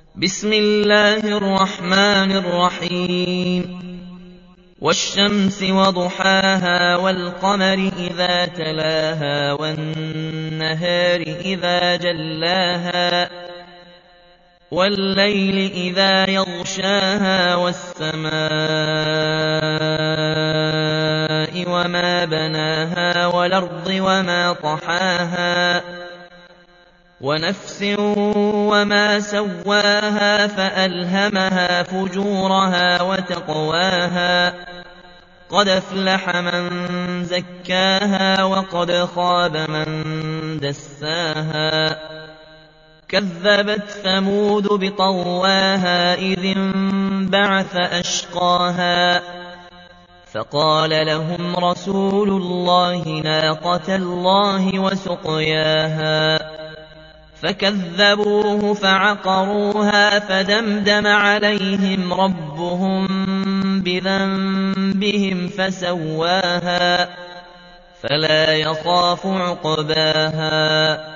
بسم الله الرحمن الرحيم والشمس وضحاها والقمر إذا تلاها والنهار إذا جلاها والليل إذا يغشاها والسماء وما بناها والأرض وما طحاها ونفس وما سواها فألهمها فجورها وتقواها قد أفلح من زكاها وقد خاب من دساها كذبت ثمود بطغواها إذ انبعث أشقاها فقال لهم رسول الله ناقة الله وسقياها فكذبوه فعقروها فدمدم عليهم ربهم بذنبهم فسواها فلا يخاف عقباها